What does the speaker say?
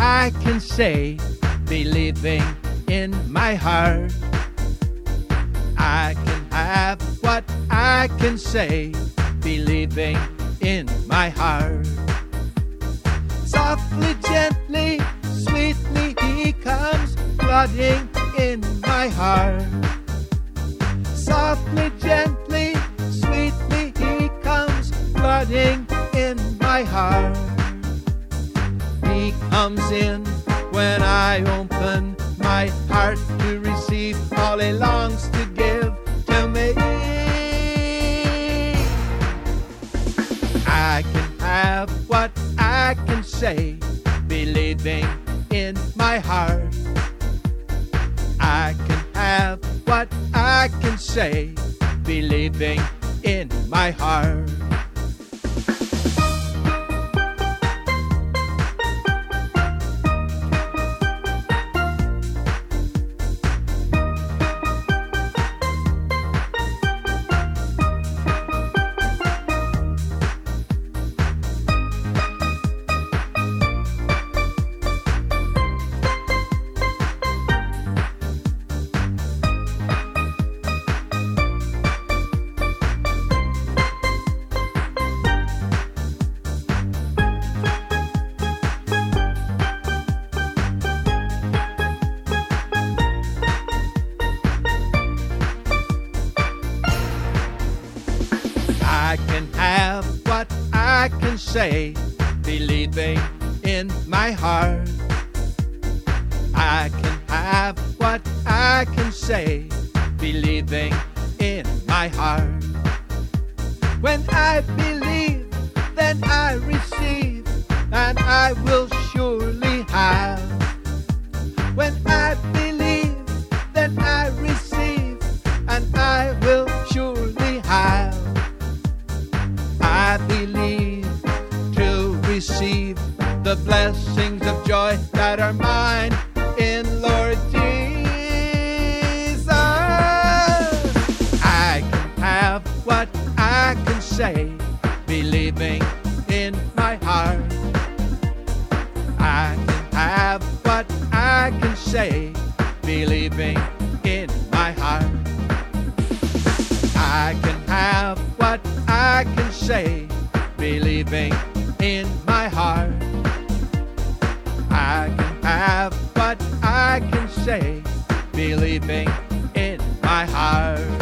I can say, believing in my heart. I can have what I can say, believing in my heart. Softly, gently, sweetly he comes, flooding in my heart. Softly, gently, sweetly he comes, flooding in my heart. He comes in when I open my heart to receive all he longs to give to me. I can have what I can say, believing in my heart. I can have what I can say, believing in my heart. I can have what I can say, believing in my heart. I can have what I can say, believing in my heart. When I believe, then I receive, and I will surely have. When I believe, then I receive, and I will surely have. I believe to receive the blessings of joy that are mine in Lord Jesus. I can have what I can say, believing in my heart. I can have what I can say, believing in my heart. I can have what I can say, believing in my heart. I can have what I can say, believing in my heart.